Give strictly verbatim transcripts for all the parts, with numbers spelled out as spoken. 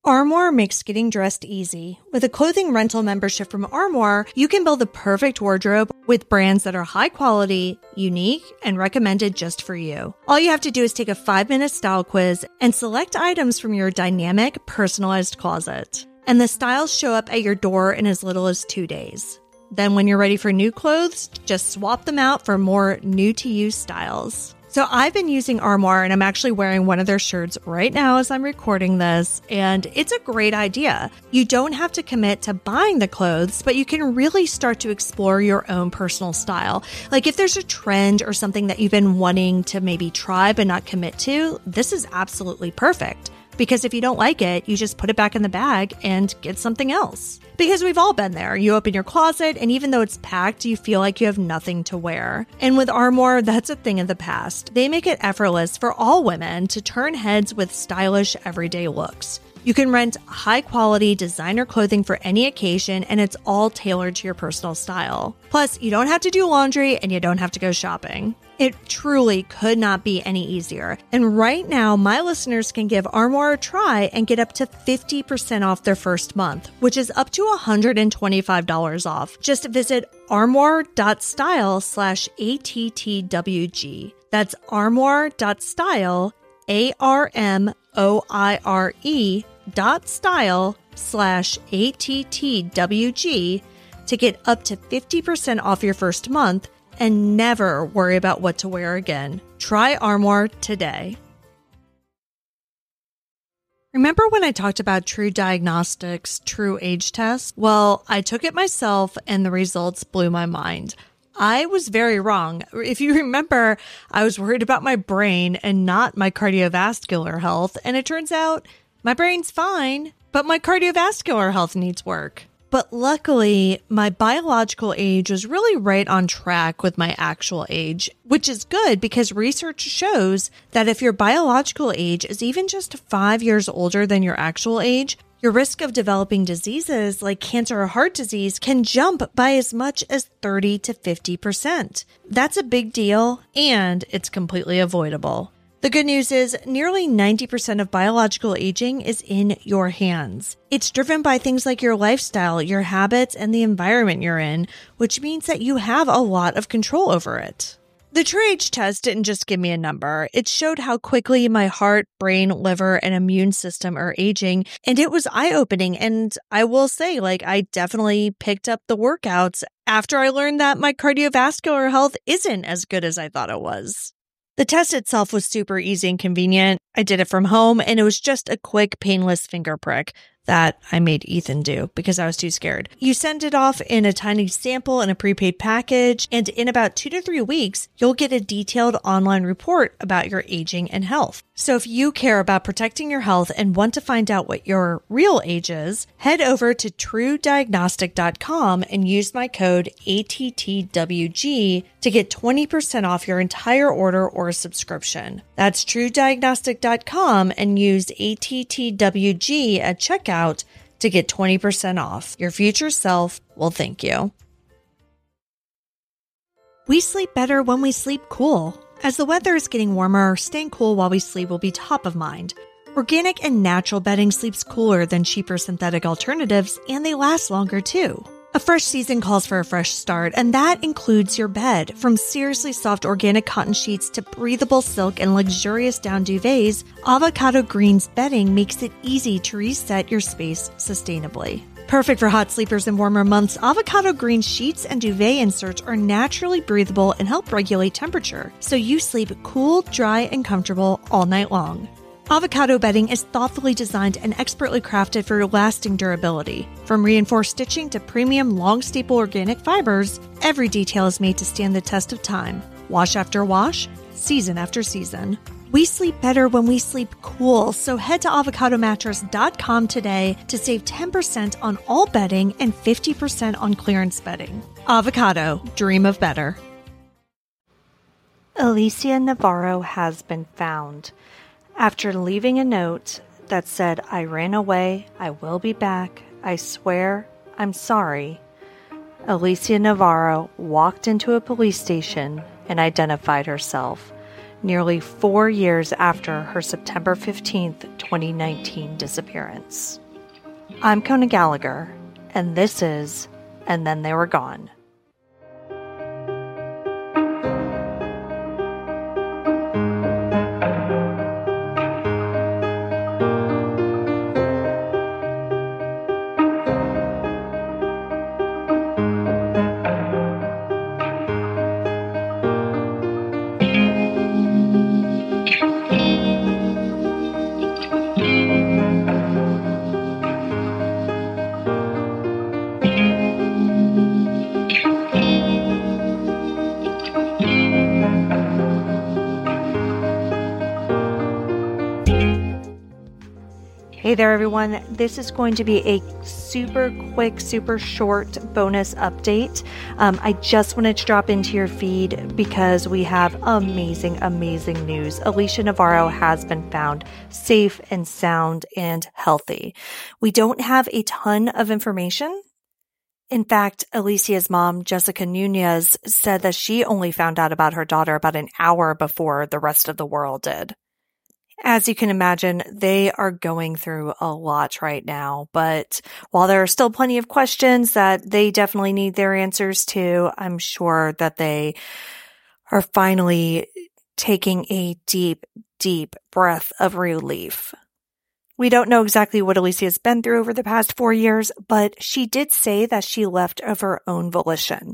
Armoire makes getting dressed easy. With a clothing rental membership from Armoire, you can build the perfect wardrobe with brands that are high quality, unique, and recommended just for you. All you have to do is take a five-minute style quiz and select items from your dynamic, personalized closet. And the styles show up at your door in as little as two days. Then when you're ready for new clothes, just swap them out for more new-to-you styles. So I've been using Armoire, and I'm actually wearing one of their shirts right now as I'm recording this, and it's a great idea. You don't have to commit to buying the clothes, but you can really start to explore your own personal style. Like if there's a trend or something that you've been wanting to maybe try but not commit to, this is absolutely perfect. Because if you don't like it, you just put it back in the bag and get something else. Because we've all been there. You open your closet, and even though it's packed, you feel like you have nothing to wear. And with Armoire, that's a thing of the past. They make it effortless for all women to turn heads with stylish, everyday looks. You can rent high-quality designer clothing for any occasion, and it's all tailored to your personal style. Plus, you don't have to do laundry, and you don't have to go shopping. It truly could not be any easier. And right now, my listeners can give Armoire a try and get up to fifty percent off their first month, which is up to one hundred twenty-five dollars off. Just visit armoire.style slash ATTWG. That's armoire.style, A R M O I R E dot style slash A T T W G to get up to fifty percent off your first month and never worry about what to wear again. Try Armoire today. Remember when I talked about True Diagnostics' True Age Test? Well, I took it myself and the results blew my mind. I was very wrong. If you remember, I was worried about my brain and not my cardiovascular health, and it turns out my brain's fine, but my cardiovascular health needs work. But luckily, my biological age was really right on track with my actual age, which is good because research shows that if your biological age is even just five years older than your actual age, your risk of developing diseases like cancer or heart disease can jump by as much as thirty to fifty percent. That's a big deal, and it's completely avoidable. The good news is nearly ninety percent of biological aging is in your hands. It's driven by things like your lifestyle, your habits, and the environment you're in, which means that you have a lot of control over it. The True Age Test didn't just give me a number. It showed how quickly my heart, brain, liver, and immune system are aging, and it was eye-opening. And I will say, like, I definitely picked up the workouts after I learned that my cardiovascular health isn't as good as I thought it was. The test itself was super easy and convenient. I did it from home, and it was just a quick, painless finger prick that I made Ethan do because I was too scared. You send it off in a tiny sample in a prepaid package, and in about two to three weeks, you'll get a detailed online report about your aging and health. So if you care about protecting your health and want to find out what your real age is, head over to true diagnostic dot com and use my code A T T W G to get twenty percent off your entire order or subscription. That's true diagnostic dot com and use A T T W G at checkout to get twenty percent off. Your future self will thank you. We sleep better when we sleep cool. As the weather is getting warmer, staying cool while we sleep will be top of mind. Organic and natural bedding sleeps cooler than cheaper synthetic alternatives, and they last longer too. A fresh season calls for a fresh start, and that includes your bed. From seriously soft organic cotton sheets to breathable silk and luxurious down duvets, Avocado Green's bedding makes it easy to reset your space sustainably. Perfect for hot sleepers in warmer months, Avocado Green sheets and duvet inserts are naturally breathable and help regulate temperature, so you sleep cool, dry, and comfortable all night long. Avocado bedding is thoughtfully designed and expertly crafted for lasting durability. From reinforced stitching to premium long staple organic fibers, every detail is made to stand the test of time. Wash after wash, season after season. We sleep better when we sleep cool, so head to avocado mattress dot com today to save ten percent on all bedding and fifty percent on clearance bedding. Avocado, dream of better. Alicia Navarro has been found. After leaving a note that said, "I ran away, I will be back, I swear, I'm sorry," Alicia Navarro walked into a police station and identified herself. nearly four years after her September fifteenth, twenty nineteen disappearance. I'm Kona Gallagher, and this is And Then They Were Gone. Hey there, everyone. This is going to be a super quick, super short bonus update. Um, I just wanted to drop into your feed because we have amazing, amazing news. Alicia Navarro has been found safe and sound and healthy. We don't have a ton of information. In fact, Alicia's mom, Jessica Nunez, said that she only found out about her daughter about an hour before the rest of the world did. As you can imagine, they are going through a lot right now, but while there are still plenty of questions that they definitely need their answers to, I'm sure that they are finally taking a deep, deep breath of relief. We don't know exactly what Alicia's been through over the past four years, but she did say that she left of her own volition.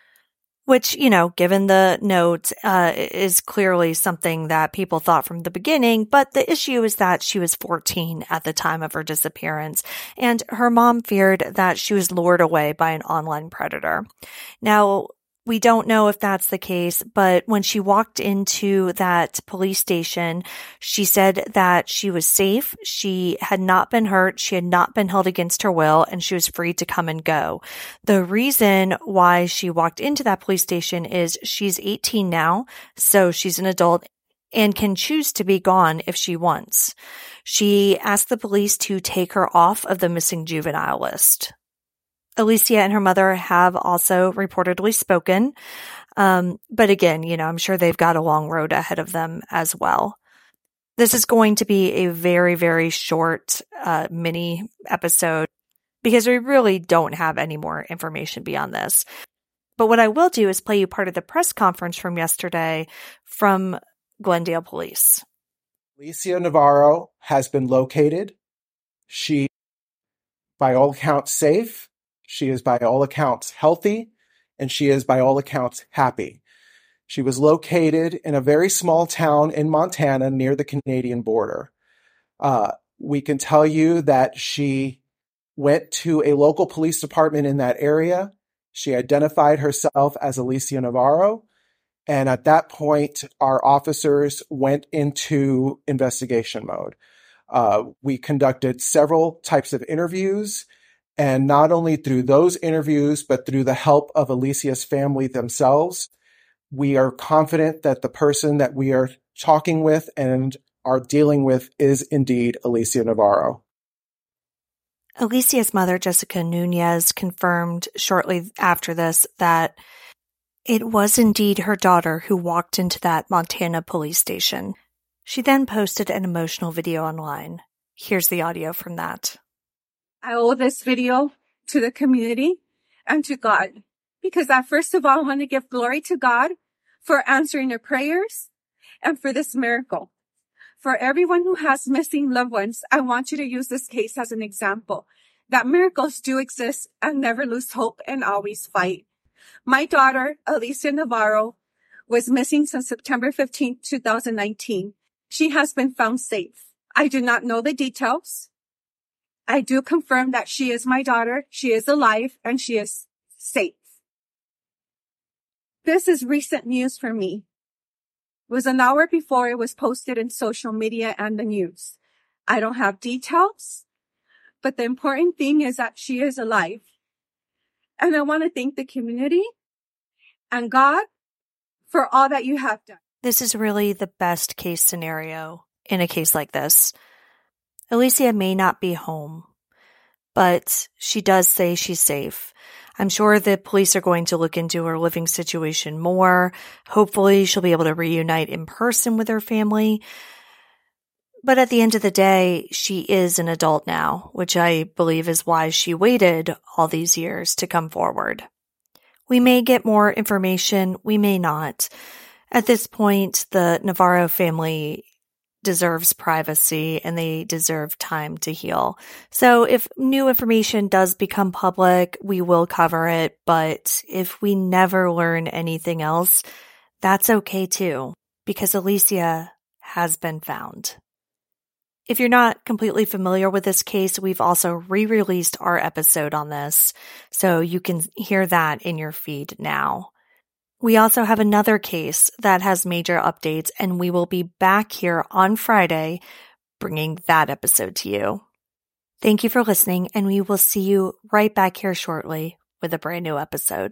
Which, you know, given the note, uh, is clearly something that people thought from the beginning, but the issue is that she was fourteen at the time of her disappearance, and her mom feared that she was lured away by an online predator. Now, we don't know if that's the case, but when she walked into that police station, she said that she was safe, she had not been hurt, she had not been held against her will, and she was free to come and go. The reason why she walked into that police station is she's eighteen now, so she's an adult and can choose to be gone if she wants. She asked the police to take her off of the missing juvenile list. Alicia and her mother have also reportedly spoken. Um, but again, you know, I'm sure they've got a long road ahead of them as well. This is going to be a very, very short uh, mini episode because we really don't have any more information beyond this. But what I will do is play you part of the press conference from yesterday from Glendale Police. Alicia Navarro has been located. She, by all accounts, safe. She is by all accounts healthy, and she is by all accounts happy. She was located in a very small town in Montana near the Canadian border. Uh, we can tell you that she went to a local police department in that area. She identified herself as Alicia Navarro, and at that point, our officers went into investigation mode. Uh, we conducted several types of interviews. And not only through those interviews, but through the help of Alicia's family themselves, we are confident that the person that we are talking with and are dealing with is indeed Alicia Navarro. Alicia's mother, Jessica Nunez, confirmed shortly after this that it was indeed her daughter who walked into that Montana police station. She then posted an emotional video online. Here's the audio from that. I owe this video to the community and to God, because I first of all want to give glory to God for answering their prayers and for this miracle. For everyone who has missing loved ones, I want you to use this case as an example that miracles do exist and never lose hope and always fight. My daughter, Alicia Navarro, was missing since September fifteenth, twenty nineteen. She has been found safe. I do not know the details. I do confirm that she is my daughter, she is alive, and she is safe. This is recent news for me. It was an hour before it was posted in social media and the news. I don't have details, but the important thing is that she is alive. And I want to thank the community and God for all that you have done. This is really the best case scenario in a case like this. Alicia may not be home, but she does say she's safe. I'm sure the police are going to look into her living situation more. Hopefully she'll be able to reunite in person with her family. But at the end of the day, she is an adult now, which I believe is why she waited all these years to come forward. We may get more information, we may not. At this point, the Navarro family deserves privacy and they deserve time to heal. So if new information does become public, we will cover it. But if we never learn anything else, that's okay too, because Alicia has been found. If you're not completely familiar with this case, we've also re-released our episode on this, so you can hear that in your feed now. We also have another case that has major updates, and we will be back here on Friday bringing that episode to you. Thank you for listening, and we will see you right back here shortly with a brand new episode.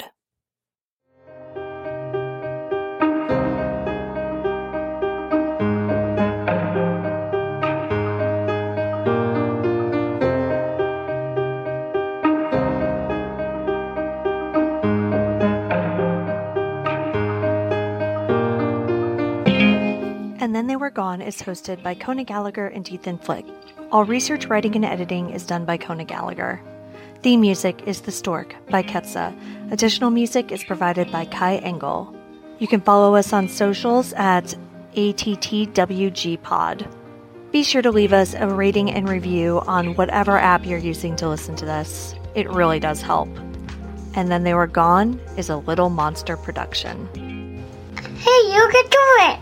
And Then They Were Gone is hosted by Kona Gallagher and Ethan Flick. All research, writing, and editing is done by Kona Gallagher. Theme music is The Stork by Ketsa. Additional music is provided by Kai Engel. You can follow us on socials at A T T W G Pod. Be sure to leave us a rating and review on whatever app you're using to listen to this. It really does help. And Then They Were Gone is a Little Monster production. Hey, you can do it!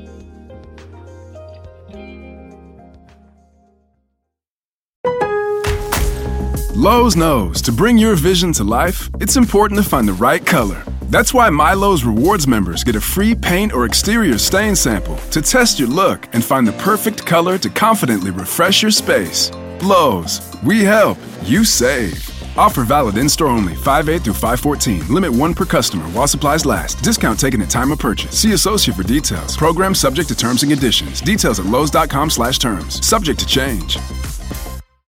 Lowe's knows to bring your vision to life, it's important to find the right color. That's why MyLowe's Rewards members get a free paint or exterior stain sample to test your look and find the perfect color to confidently refresh your space. Lowe's, we help, you save. Offer valid in-store only, five eight through five fourteen. Limit one per customer while supplies last. Discount taken at time of purchase. See associate for details. Program subject to terms and conditions. Details at lowes dot com slash terms. Subject to change.